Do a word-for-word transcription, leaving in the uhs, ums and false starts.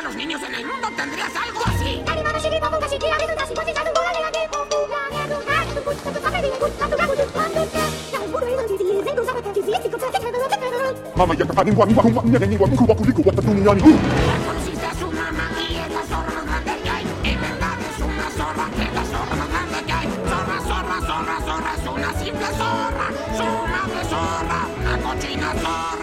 los niños en el mundo tendrías algo así. Mama ya kapanin wan wan wan nene wan ku waku liku wata tuni yani. Conociste a su mamá y es la zorra más grande que hay. En verdad es una zorra, es la zorra más grande que hay. Zorra, zorra, zorra, zorra, es una simple zorra. Su madre zorra, una cochina zorra.